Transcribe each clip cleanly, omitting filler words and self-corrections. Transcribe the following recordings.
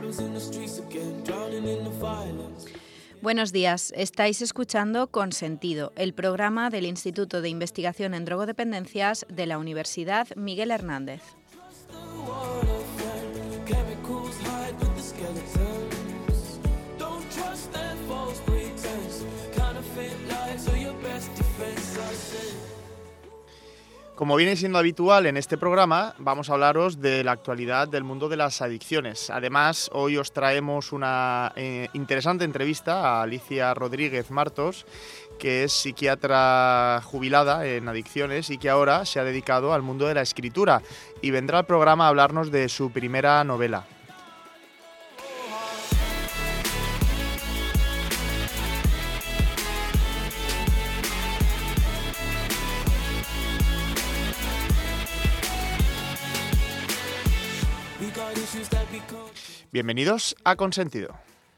Buenos días, estáis escuchando Consentido, el programa del Instituto de Investigación en Drogodependencias de la Universidad Miguel Hernández. Como viene siendo habitual en este programa, vamos a hablaros de la actualidad del mundo de las adicciones. Además, hoy os traemos una interesante entrevista a Alicia Rodríguez Martos, que es psiquiatra jubilada en adicciones y que ahora se ha dedicado al mundo de la escritura y vendrá al programa a hablarnos de su primera novela. Bienvenidos a Consentido.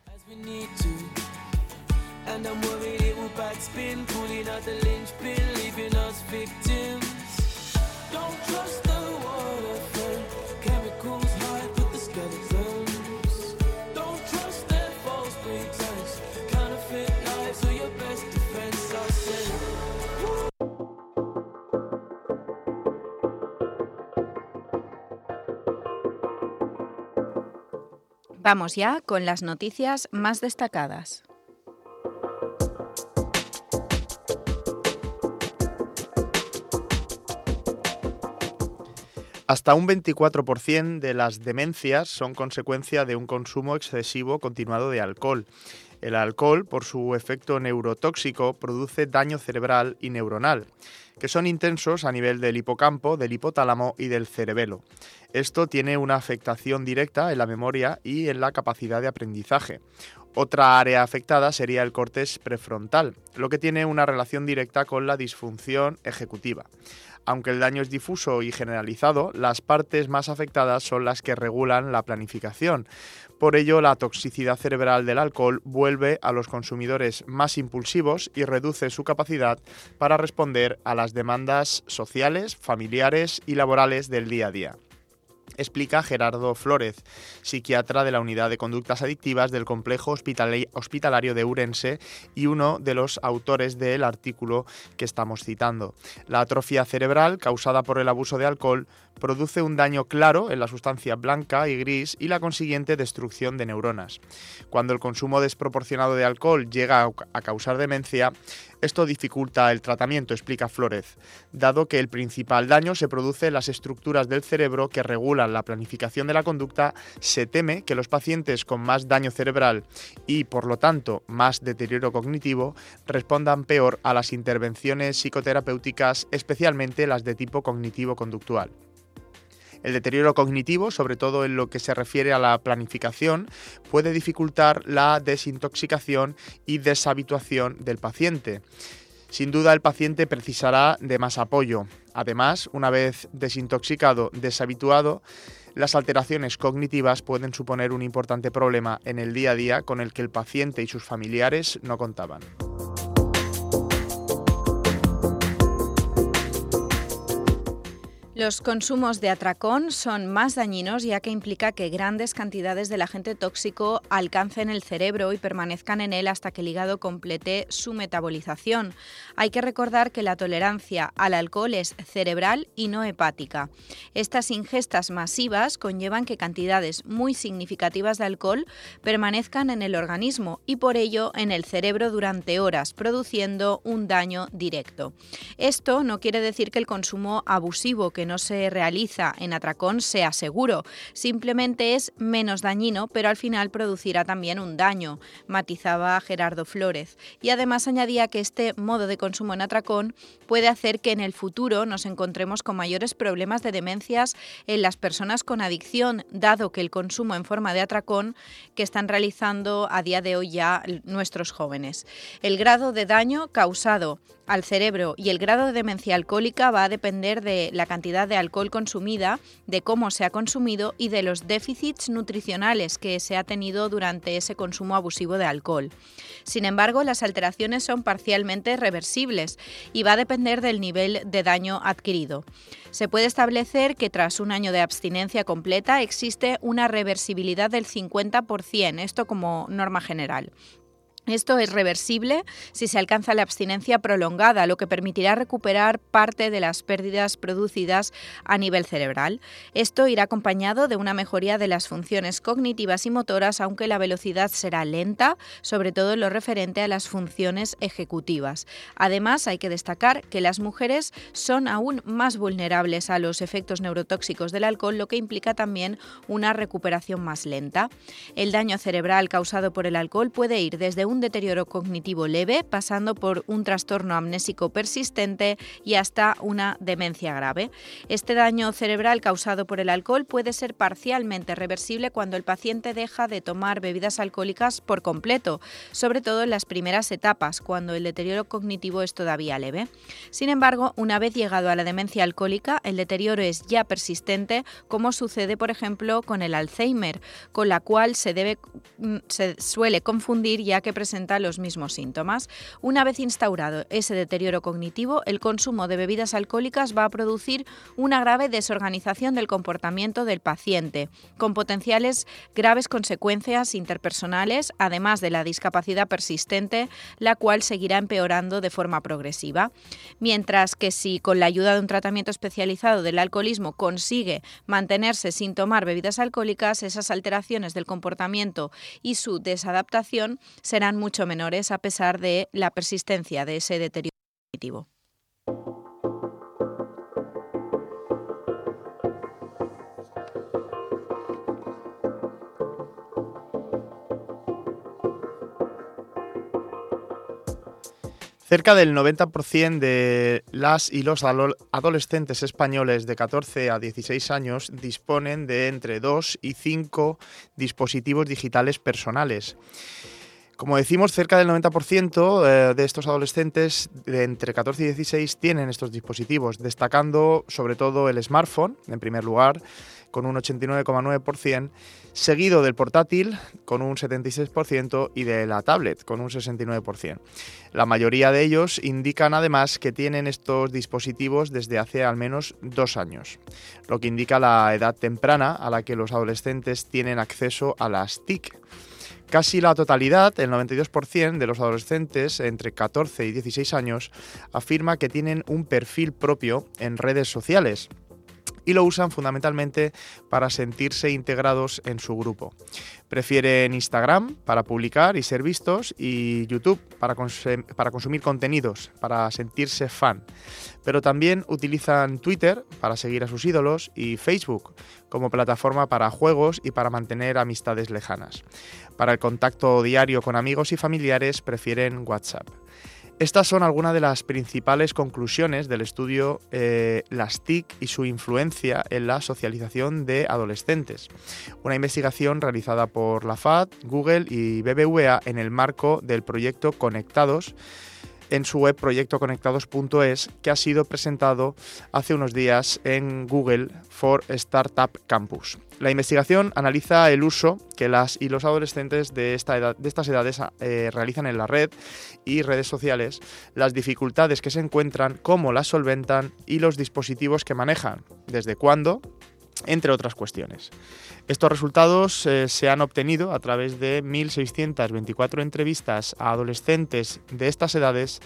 Vamos ya con las noticias más destacadas. Hasta un 24% de las demencias son consecuencia de un consumo excesivo continuado de alcohol. El alcohol, por su efecto neurotóxico, produce daño cerebral y neuronal, que son intensos a nivel del hipocampo, del hipotálamo y del cerebelo. Esto tiene una afectación directa en la memoria y en la capacidad de aprendizaje. Otra área afectada sería el córtex prefrontal, lo que tiene una relación directa con la disfunción ejecutiva. Aunque el daño es difuso y generalizado, las partes más afectadas son las que regulan la planificación. Por ello, la toxicidad cerebral del alcohol vuelve a los consumidores más impulsivos y reduce su capacidad para responder a las demandas sociales, familiares y laborales del día a día. Explica Gerardo Flórez, psiquiatra de la Unidad de Conductas Adictivas del Complejo Hospitalario de Ourense y uno de los autores del artículo que estamos citando. La atrofia cerebral causada por el abuso de alcohol produce un daño claro en la sustancia blanca y gris y la consiguiente destrucción de neuronas. Cuando el consumo desproporcionado de alcohol llega a causar demencia, esto dificulta el tratamiento, explica Flórez, dado que el principal daño se produce en las estructuras del cerebro que regulan la planificación de la conducta. Se teme que los pacientes con más daño cerebral y, por lo tanto, más deterioro cognitivo, respondan peor a las intervenciones psicoterapéuticas, especialmente las de tipo cognitivo-conductual. El deterioro cognitivo, sobre todo en lo que se refiere a la planificación, puede dificultar la desintoxicación y deshabituación del paciente. Sin duda, el paciente precisará de más apoyo. Además, una vez desintoxicado, deshabituado, las alteraciones cognitivas pueden suponer un importante problema en el día a día con el que el paciente y sus familiares no contaban. Los consumos de atracón son más dañinos ya que implica que grandes cantidades del agente tóxico alcancen el cerebro y permanezcan en él hasta que el hígado complete su metabolización. Hay que recordar que la tolerancia al alcohol es cerebral y no hepática. Estas ingestas masivas conllevan que cantidades muy significativas de alcohol permanezcan en el organismo y por ello en el cerebro durante horas, produciendo un daño directo. Esto no quiere decir que el consumo abusivo que no se realiza en atracón sea seguro, simplemente es menos dañino, pero al final producirá también un daño, matizaba Gerardo Flórez. Y además añadía que este modo de consumo en atracón puede hacer que en el futuro nos encontremos con mayores problemas de demencias en las personas con adicción, dado que el consumo en forma de atracón que están realizando a día de hoy ya nuestros jóvenes. El grado de daño causado al cerebro y el grado de demencia alcohólica va a depender de la cantidad cantidad de alcohol consumida, de cómo se ha consumido y de los déficits nutricionales que se ha tenido durante ese consumo abusivo de alcohol. Sin embargo, las alteraciones son parcialmente reversibles y va a depender del nivel de daño adquirido. Se puede establecer que tras un año de abstinencia completa existe una reversibilidad del 50%, esto como norma general. Esto es reversible si se alcanza la abstinencia prolongada, lo que permitirá recuperar parte de las pérdidas producidas a nivel cerebral. Esto irá acompañado de una mejoría de las funciones cognitivas y motoras, aunque la velocidad será lenta, sobre todo en lo referente a las funciones ejecutivas. Además, hay que destacar que las mujeres son aún más vulnerables a los efectos neurotóxicos del alcohol, lo que implica también una recuperación más lenta. El daño cerebral causado por el alcohol puede ir desde un deterioro cognitivo leve, pasando por un trastorno amnésico persistente y hasta una demencia grave. Este daño cerebral causado por el alcohol puede ser parcialmente reversible cuando el paciente deja de tomar bebidas alcohólicas por completo, sobre todo en las primeras etapas, cuando el deterioro cognitivo es todavía leve. Sin embargo, una vez llegado a la demencia alcohólica, el deterioro es ya persistente, como sucede, por ejemplo, con el Alzheimer, con la cual se suele confundir, ya que presenta los mismos síntomas. Una vez instaurado ese deterioro cognitivo, el consumo de bebidas alcohólicas va a producir una grave desorganización del comportamiento del paciente, con potenciales graves consecuencias interpersonales, además de la discapacidad persistente, la cual seguirá empeorando de forma progresiva. Mientras que si con la ayuda de un tratamiento especializado del alcoholismo consigue mantenerse sin tomar bebidas alcohólicas, esas alteraciones del comportamiento y su desadaptación serán mucho menores a pesar de la persistencia de ese deterioro cognitivo. Cerca del 90% de las y los adolescentes españoles de 14 a 16 años disponen de entre 2 y 5 dispositivos digitales personales. Como decimos, cerca del 90% de estos adolescentes de entre 14 y 16 tienen estos dispositivos, destacando sobre todo el smartphone, en primer lugar, con un 89,9%, seguido del portátil, con un 76%, y de la tablet, con un 69%. La mayoría de ellos indican además que tienen estos dispositivos desde hace al menos 2 años, lo que indica la edad temprana a la que los adolescentes tienen acceso a las TIC. Casi la totalidad, el 92% de los adolescentes entre 14 y 16 años, afirma que tienen un perfil propio en redes sociales y lo usan fundamentalmente para sentirse integrados en su grupo. Prefieren Instagram para publicar y ser vistos y YouTube para consumir contenidos, para sentirse fan. Pero también utilizan Twitter para seguir a sus ídolos y Facebook como plataforma para juegos y para mantener amistades lejanas. Para el contacto diario con amigos y familiares prefieren WhatsApp. Estas son algunas de las principales conclusiones del estudio Las TIC y su influencia en la socialización de adolescentes. Una investigación realizada por la FAD, Google y BBVA en el marco del proyecto Conectados, en su web proyectoconectados.es, que ha sido presentado hace unos días en Google for Startup Campus. La investigación analiza el uso que las y los adolescentes de estas edades realizan en la red y redes sociales, las dificultades que se encuentran, cómo las solventan y los dispositivos que manejan, desde cuándo, entre otras cuestiones. Estos resultados se han obtenido a través de 1.624 entrevistas a adolescentes de estas edades,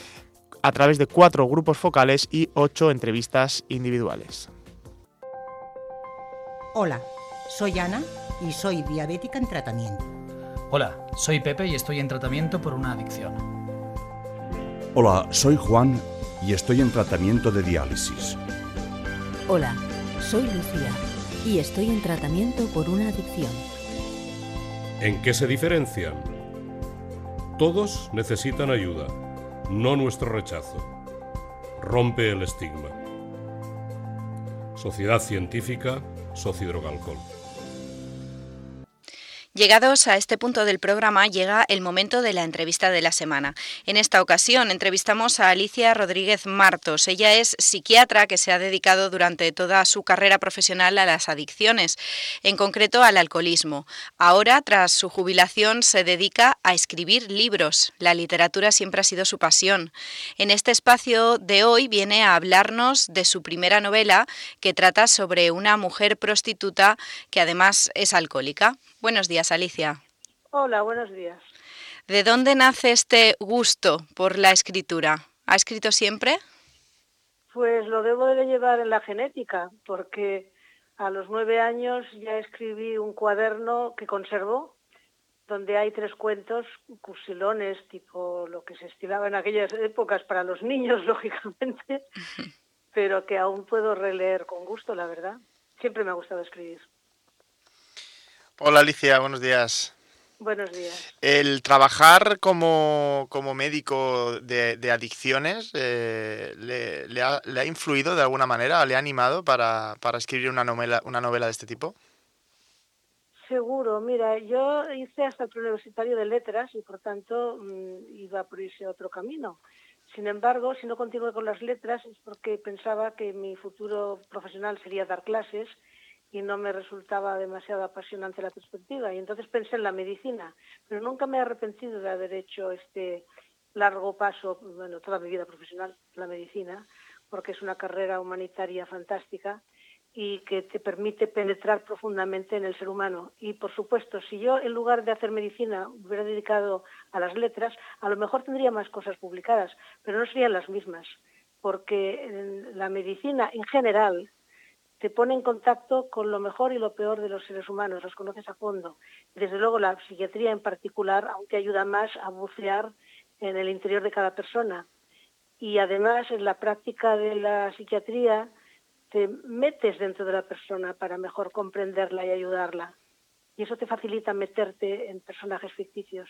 a través de 4 grupos focales y 8 entrevistas individuales. Hola, soy Ana y soy diabética en tratamiento. Hola, soy Pepe y estoy en tratamiento por una adicción. Hola, soy Juan y estoy en tratamiento de diálisis. Hola, soy Lucía y estoy en tratamiento por una adicción. ¿En qué se diferencian? Todos necesitan ayuda, no nuestro rechazo. Rompe el estigma. Sociedad Científica Sociodrogalcohol. Llegados a este punto del programa, llega el momento de la entrevista de la semana. En esta ocasión entrevistamos a Alicia Rodríguez Martos. Ella es psiquiatra que se ha dedicado durante toda su carrera profesional a las adicciones, en concreto al alcoholismo. Ahora, tras su jubilación, se dedica a escribir libros. La literatura siempre ha sido su pasión. En este espacio de hoy viene a hablarnos de su primera novela, que trata sobre una mujer prostituta que además es alcohólica. Buenos días, Alicia. Hola, buenos días. ¿De dónde nace este gusto por la escritura? ¿Ha escrito siempre? Pues lo debo de llevar en la genética, porque a los 9 años ya escribí un cuaderno que conservo, donde hay 3 cuentos, cursilones, tipo lo que se estilaba en aquellas épocas para los niños, lógicamente, pero que aún puedo releer con gusto, la verdad. Siempre me ha gustado escribir. Hola Alicia, buenos días. Buenos días. El trabajar como médico de adicciones ¿le ha influido de alguna manera? ¿Le ha animado para escribir una novela de este tipo? Seguro, mira, yo hice hasta el preuniversitario de letras y por tanto iba por ese otro camino. Sin embargo, si no continué con las letras es porque pensaba que mi futuro profesional sería dar clases y no me resultaba demasiado apasionante la perspectiva. Y entonces pensé en la medicina, pero nunca me he arrepentido de haber hecho este largo paso, bueno, toda mi vida profesional, la medicina, porque es una carrera humanitaria fantástica y que te permite penetrar profundamente en el ser humano. Y, por supuesto, si yo, en lugar de hacer medicina, hubiera dedicado a las letras, a lo mejor tendría más cosas publicadas, pero no serían las mismas, porque la medicina, en general, te pone en contacto con lo mejor y lo peor de los seres humanos, los conoces a fondo. Desde luego la psiquiatría en particular aún te ayuda más a bucear en el interior de cada persona. Y además en la práctica de la psiquiatría te metes dentro de la persona para mejor comprenderla y ayudarla. Y eso te facilita meterte en personajes ficticios.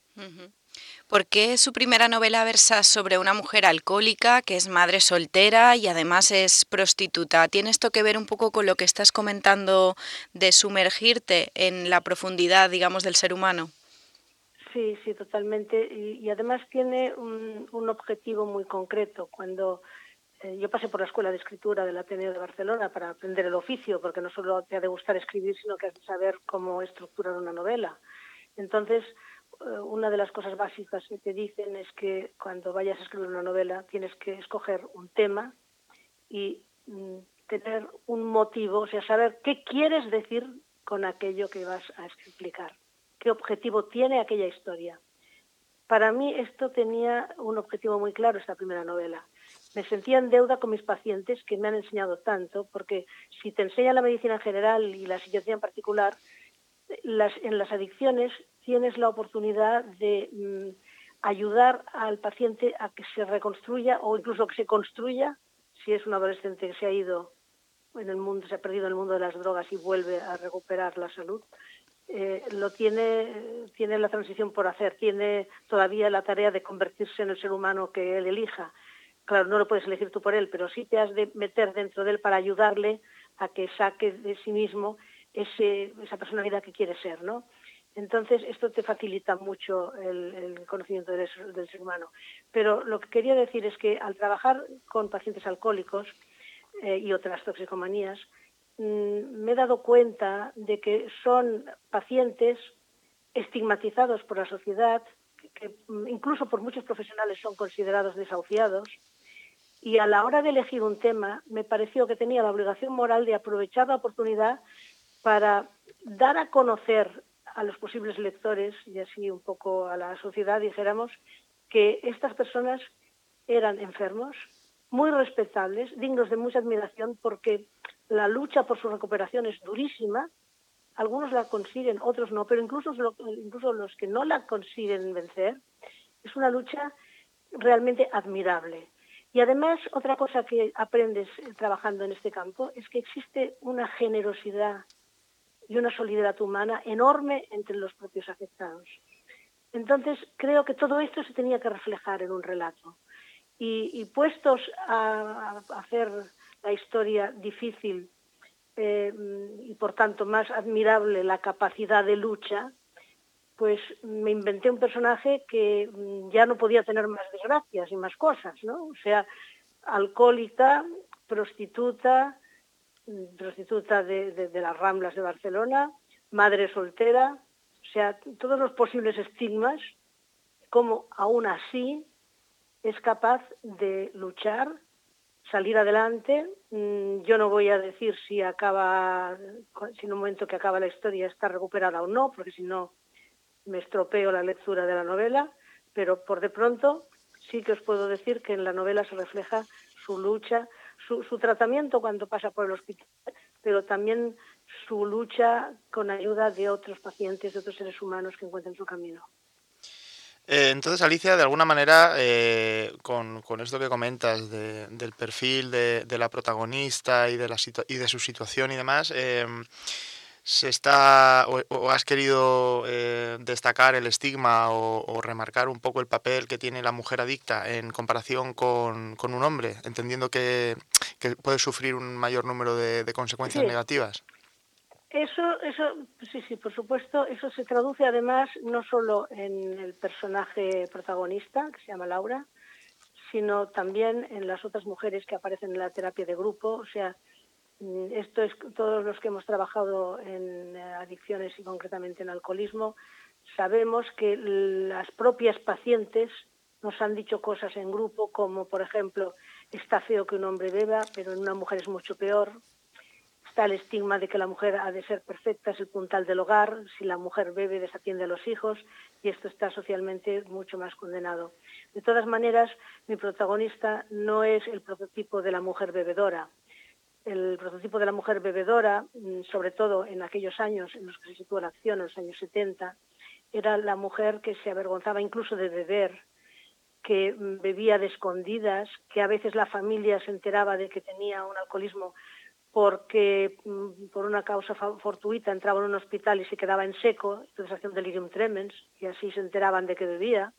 ¿Por qué su primera novela versa sobre una mujer alcohólica que es madre soltera y además es prostituta? ¿Tiene esto que ver un poco con lo que estás comentando de sumergirte en la profundidad, digamos, del ser humano? Sí, totalmente. Y además tiene un objetivo muy concreto. Cuando yo pasé por la Escuela de Escritura del Ateneo de Barcelona para aprender el oficio, porque no solo te ha de gustar escribir, sino que has de saber cómo estructurar una novela. Entonces, una de las cosas básicas que te dicen es que cuando vayas a escribir una novela tienes que escoger un tema y tener un motivo, o sea, saber qué quieres decir con aquello que vas a explicar, qué objetivo tiene aquella historia. Para mí esto tenía un objetivo muy claro, esta primera novela. Me sentía en deuda con mis pacientes que me han enseñado tanto, porque si te enseñan la medicina en general y la psiquiatría en particular, en las adicciones tienes la oportunidad de ayudar al paciente a que se reconstruya o incluso que se construya, si es un adolescente que se ha ido en el mundo, se ha perdido en el mundo de las drogas y vuelve a recuperar la salud. Tiene la transición por hacer, tiene todavía la tarea de convertirse en el ser humano que él elija. Claro, no lo puedes elegir tú por él, pero sí te has de meter dentro de él para ayudarle a que saque de sí mismo esa personalidad que quiere ser, ¿no? Entonces, esto te facilita mucho el conocimiento del ser humano. Pero lo que quería decir es que al trabajar con pacientes alcohólicos y otras toxicomanías, me he dado cuenta de que son pacientes estigmatizados por la sociedad, que incluso por muchos profesionales son considerados desahuciados, y a la hora de elegir un tema me pareció que tenía la obligación moral de aprovechar la oportunidad para dar a conocer a los posibles lectores y así un poco a la sociedad, dijéramos, que estas personas eran enfermos, muy respetables, dignos de mucha admiración, porque la lucha por su recuperación es durísima. Algunos la consiguen, otros no, pero incluso los que no la consiguen vencer, es una lucha realmente admirable. Y además, otra cosa que aprendes trabajando en este campo es que existe una generosidad y una solidaridad humana enorme entre los propios afectados. Entonces, creo que todo esto se tenía que reflejar en un relato. Y puestos a hacer la historia difícil y por tanto más admirable la capacidad de lucha, pues me inventé un personaje que ya no podía tener más desgracias y más cosas, ¿no? O sea, alcohólica, prostituta de las Ramblas de Barcelona, madre soltera, o sea, todos los posibles estigmas, como aún así es capaz de luchar, salir adelante. Yo no voy a decir si en un momento que acaba la historia está recuperada o no, porque si no me estropeo la lectura de la novela, pero por de pronto sí que os puedo decir que en la novela se refleja su lucha, su tratamiento cuando pasa por el hospital, pero también su lucha con ayuda de otros pacientes, de otros seres humanos que encuentran su camino. Entonces, Alicia, de alguna manera, con esto que comentas del perfil de la protagonista y de su situación y demás, o has querido destacar el estigma o remarcar un poco el papel que tiene la mujer adicta en comparación con un hombre, entendiendo que puede sufrir un mayor número de consecuencias negativas. Eso, sí, por supuesto, eso se traduce además no solo en el personaje protagonista, que se llama Laura, sino también en las otras mujeres que aparecen en la terapia de grupo. O sea, esto es todos los que hemos trabajado en adicciones y concretamente en alcoholismo, sabemos que las propias pacientes nos han dicho cosas en grupo como, por ejemplo, está feo que un hombre beba, pero en una mujer es mucho peor. Está el estigma de que la mujer ha de ser perfecta, es el puntal del hogar, si la mujer bebe desatiende a los hijos, y esto está socialmente mucho más condenado. De todas maneras, mi protagonista no es el prototipo de la mujer bebedora. El prototipo de la mujer bebedora, sobre todo en aquellos años en los que se sitúa la acción, en los años 70, era la mujer que se avergonzaba incluso de beber, que bebía de escondidas, que a veces la familia se enteraba de que tenía un alcoholismo porque por una causa fortuita entraba en un hospital y se quedaba en seco, entonces hacía un delirium tremens y así se enteraban de que bebía.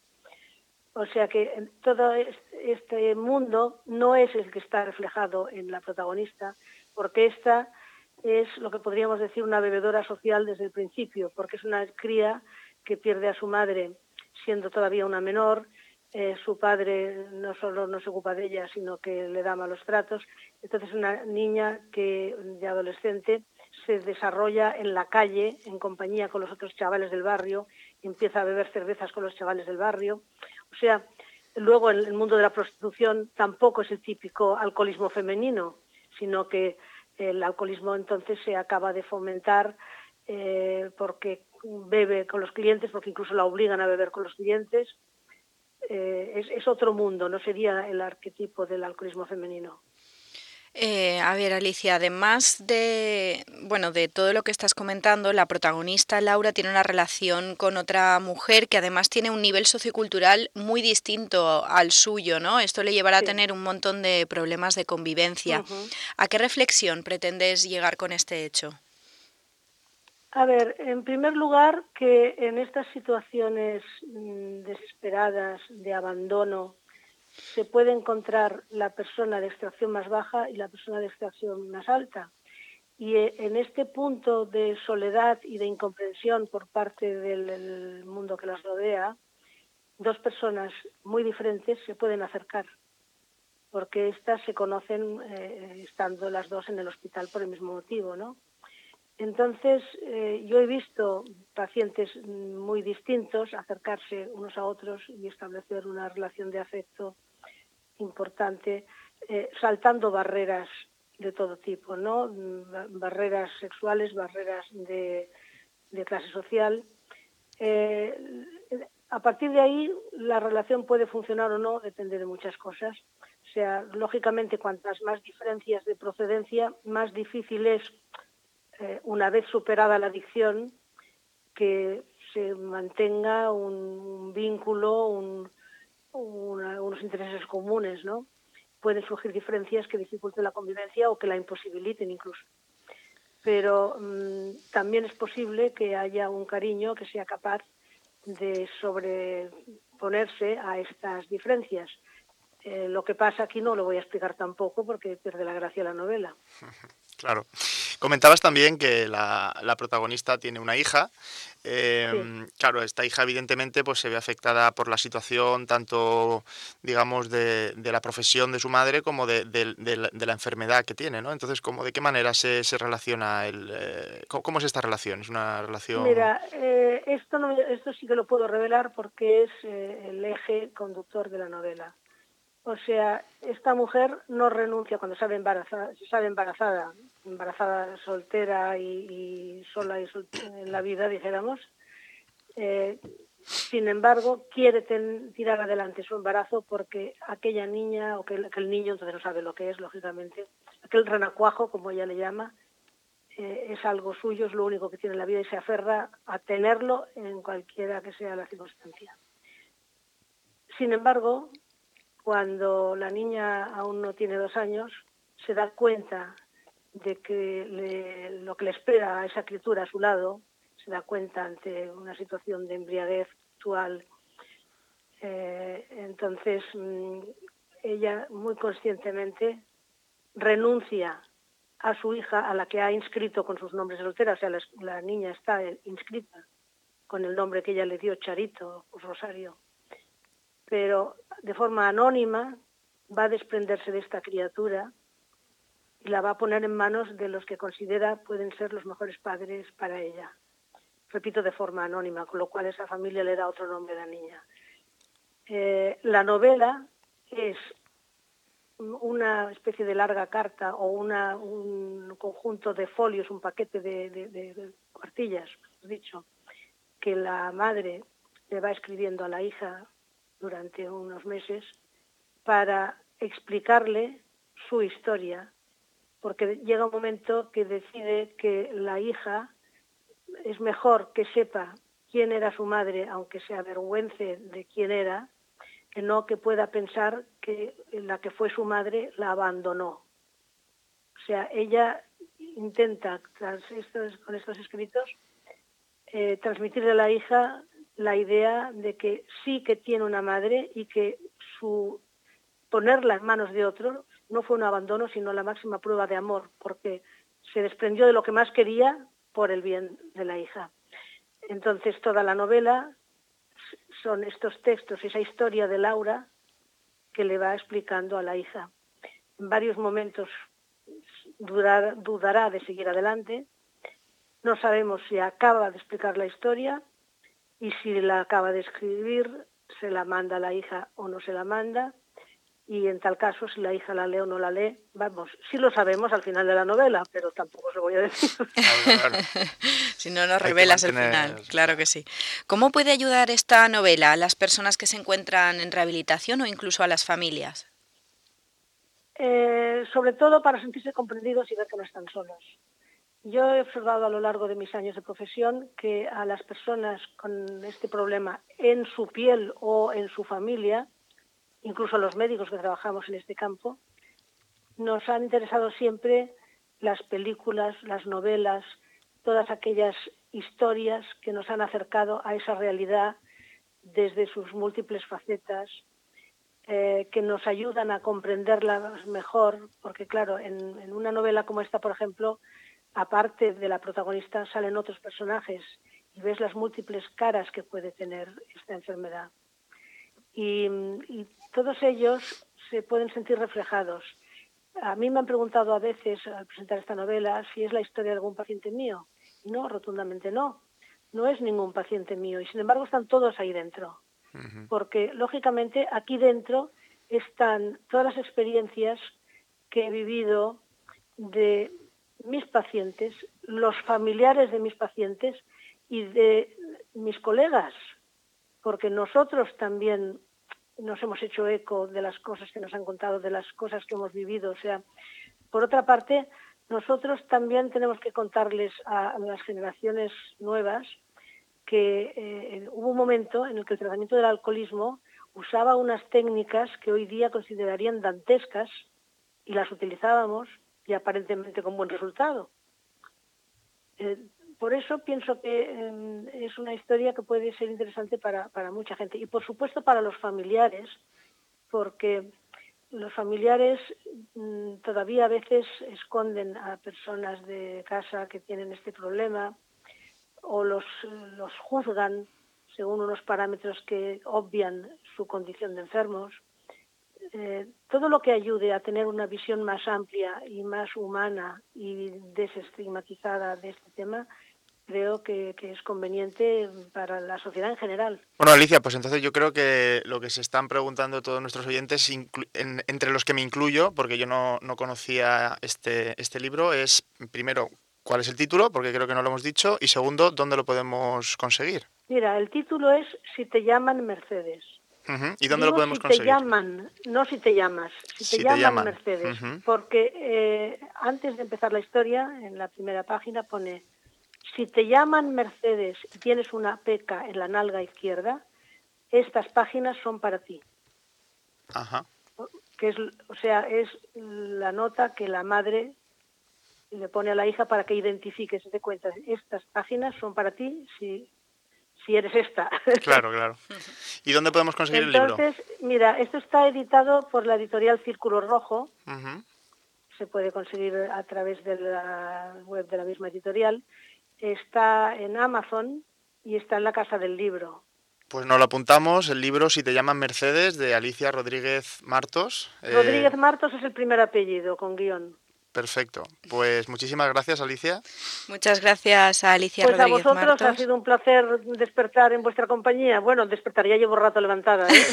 O sea que todo este mundo no es el que está reflejado en la protagonista, porque esta es lo que podríamos decir una bebedora social desde el principio, porque es una cría que pierde a su madre siendo todavía una menor. Su padre no solo no se ocupa de ella, sino que le da malos tratos. Entonces una niña que de adolescente se desarrolla en la calle, en compañía con los otros chavales del barrio, y empieza a beber cervezas con los chavales del barrio. O sea, luego en el mundo de la prostitución tampoco es el típico alcoholismo femenino, sino que el alcoholismo entonces se acaba de fomentar porque bebe con los clientes, porque incluso la obligan a beber con los clientes. Es otro mundo, no sería el arquetipo del alcoholismo femenino. A ver, Alicia, además de todo lo que estás comentando, la protagonista Laura tiene una relación con otra mujer que además tiene un nivel sociocultural muy distinto al suyo, ¿no? Esto le llevará a tener un montón de problemas de convivencia. ¿A qué reflexión pretendes llegar con este hecho? A ver, en primer lugar, que en estas situaciones desesperadas de abandono se puede encontrar la persona de extracción más baja y la persona de extracción más alta. Y en este punto de soledad y de incomprensión por parte del mundo que las rodea, dos personas muy diferentes se pueden acercar, porque estas se conocen estando las dos en el hospital por el mismo motivo, ¿no? Entonces, yo he visto pacientes muy distintos acercarse unos a otros y establecer una relación de afecto importante, saltando barreras de todo tipo, ¿no? Barreras sexuales, barreras de clase social. A partir de ahí, la relación puede funcionar o no, depende de muchas cosas. O sea, lógicamente, cuantas más diferencias de procedencia, más difícil es una vez superada la adicción, que se mantenga un vínculo, unos intereses comunes, ¿no? Pueden surgir diferencias que dificulten la convivencia o que la imposibiliten incluso. Pero también es posible que haya un cariño que sea capaz de sobreponerse a estas diferencias. Lo que pasa aquí no lo voy a explicar tampoco porque pierde la gracia la novela. Claro. Comentabas también que la protagonista tiene una hija. Sí. Claro, esta hija evidentemente pues se ve afectada por la situación tanto, digamos, de la profesión de su madre como de la enfermedad que tiene, ¿no? Entonces, ¿de qué manera se relaciona cómo es esta relación? ¿Es una relación...? Mira, esto sí que lo puedo revelar porque es el eje conductor de la novela. O sea, esta mujer no renuncia cuando sale embarazada soltera y sola en la vida, dijéramos. Sin embargo, quiere tirar adelante su embarazo porque aquella niña, o que el niño entonces no sabe lo que es, lógicamente, aquel renacuajo, como ella le llama, es algo suyo, es lo único que tiene en la vida y se aferra a tenerlo en cualquiera que sea la circunstancia. Sin embargo, cuando la niña aún no tiene 2 años, se da cuenta de que lo que le espera a esa criatura a su lado, se da cuenta ante una situación de embriaguez actual. Entonces, ella muy conscientemente renuncia a su hija, a la que ha inscrito con sus nombres de soltera, o sea, la niña está inscrita con el nombre que ella le dio, Charito o Rosario, pero de forma anónima va a desprenderse de esta criatura y la va a poner en manos de los que considera pueden ser los mejores padres para ella. Repito, de forma anónima, con lo cual esa familia le da otro nombre a la niña. La novela es una especie de larga carta o un conjunto de folios, un paquete de cuartillas, mejor dicho, que la madre le va escribiendo a la hija durante unos meses para explicarle su historia, porque llega un momento que decide que la hija es mejor que sepa quién era su madre, aunque se avergüence de quién era, que no que pueda pensar que la que fue su madre la abandonó. O sea, ella intenta, con estos escritos, transmitirle a la hija la idea de que sí que tiene una madre y que su ponerla en manos de otro no fue un abandono, sino la máxima prueba de amor, porque se desprendió de lo que más quería por el bien de la hija. Entonces, toda la novela son estos textos, esa historia de Laura que le va explicando a la hija. En varios momentos dudará de seguir adelante. No sabemos si acaba de explicar la historia y si la acaba de escribir, se la manda a la hija o no se la manda. Y en tal caso, si la hija la lee o no la lee, vamos, sí lo sabemos al final de la novela, pero tampoco os lo voy a decir. Claro. Si no nos revelas el final, claro que sí. ¿Cómo puede ayudar esta novela a las personas que se encuentran en rehabilitación o incluso a las familias? Sobre todo para sentirse comprendidos y ver que no están solos. Yo he observado a lo largo de mis años de profesión que a las personas con este problema en su piel o en su familia, incluso los médicos que trabajamos en este campo, nos han interesado siempre las películas, las novelas, todas aquellas historias que nos han acercado a esa realidad desde sus múltiples facetas, que nos ayudan a comprenderla mejor, porque claro, en una novela como esta, por ejemplo, aparte de la protagonista salen otros personajes y ves las múltiples caras que puede tener esta enfermedad. Y todos ellos se pueden sentir reflejados. A mí me han preguntado a veces al presentar esta novela si es la historia de algún paciente mío. No, rotundamente no. No es ningún paciente mío y sin embargo están todos ahí dentro. Porque lógicamente aquí dentro están todas las experiencias que he vivido de mis pacientes, los familiares de mis pacientes y de mis colegas, porque nosotros también nos hemos hecho eco de las cosas que nos han contado, de las cosas que hemos vivido. O sea, por otra parte, nosotros también tenemos que contarles a las generaciones nuevas que hubo un momento en el que el tratamiento del alcoholismo usaba unas técnicas que hoy día considerarían dantescas y las utilizábamos y aparentemente con buen resultado. Por eso pienso que es una historia que puede ser interesante para mucha gente y por supuesto para los familiares, porque los familiares todavía a veces esconden a personas de casa que tienen este problema o los juzgan según unos parámetros que obvian su condición de enfermos. Todo lo que ayude a tener una visión más amplia y más humana y desestigmatizada de este tema, creo que es conveniente para la sociedad en general. Bueno, Alicia, pues entonces yo creo que lo que se están preguntando todos nuestros oyentes, entre los que me incluyo, porque yo no conocía este libro, es primero, ¿cuál es el título? Porque creo que no lo hemos dicho. Y segundo, ¿dónde lo podemos conseguir? Mira, el título es Si te llaman Mercedes. Uh-huh. ¿Y dónde lo podemos conseguir? Si te llaman, no si te llamas, si te llaman Mercedes. Uh-huh. Porque antes de empezar la historia, en la primera página pone: si te llaman Mercedes y tienes una peca en la nalga izquierda, estas páginas son para ti. Ajá. Que es la nota que la madre le pone a la hija para que identifique, se dé cuenta. Estas páginas son para ti si eres esta. Claro. ¿Y dónde podemos conseguir el libro? Entonces, mira, esto está editado por la editorial Círculo Rojo. Uh-huh. Se puede conseguir a través de la web de la misma editorial. Está en Amazon y está en la Casa del Libro. Pues nos lo apuntamos, el libro Si te llaman Mercedes, de Alicia Rodríguez Martos. Rodríguez Martos es el primer apellido, con guión. Perfecto. Pues muchísimas gracias, Alicia. Muchas gracias a Alicia Rodríguez Martos. Pues a vosotros ha sido un placer despertar en vuestra compañía. Bueno, despertar, ya llevo rato levantada, ¿eh?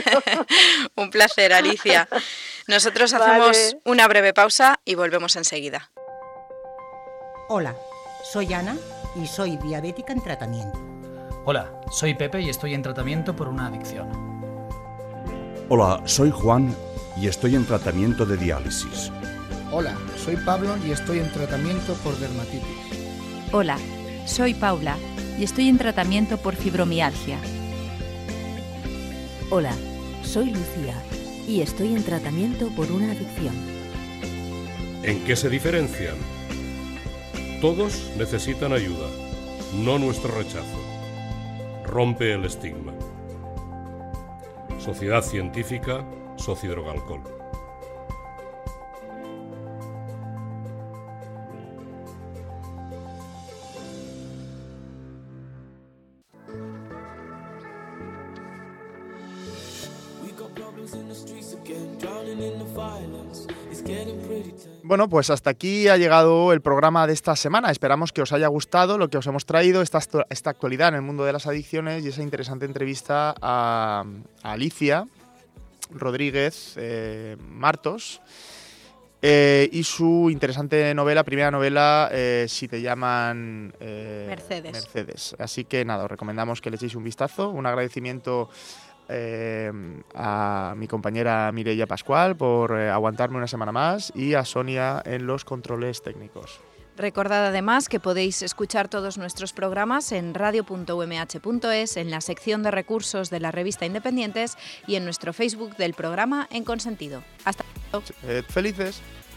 Un placer, Alicia. Nosotros hacemos una breve pausa y volvemos enseguida. Hola, soy Ana y soy diabética en tratamiento. Hola, soy Pepe y estoy en tratamiento por una adicción. Hola, soy Juan y estoy en tratamiento de diálisis. Hola, soy Pablo y estoy en tratamiento por dermatitis. Hola, soy Paula y estoy en tratamiento por fibromialgia. Hola, soy Lucía y estoy en tratamiento por una adicción. ¿En qué se diferencian? Todos necesitan ayuda, no nuestro rechazo. Rompe el estigma. Sociedad Científica Sociodrogalcohol. Bueno, pues hasta aquí ha llegado el programa de esta semana. Esperamos que os haya gustado lo que os hemos traído, esta actualidad en el mundo de las adicciones y esa interesante entrevista a Alicia Rodríguez Martos y su interesante primera novela, Si te llaman Mercedes. Así que nada, os recomendamos que le echéis un vistazo. Un agradecimiento a mi compañera Mireia Pascual por aguantarme una semana más y a Sonia en los controles técnicos. Recordad además que podéis escuchar todos nuestros programas en radio.umh.es, en la sección de recursos de la revista Independientes y en nuestro Facebook del programa En Consentido. Hasta luego. Felices.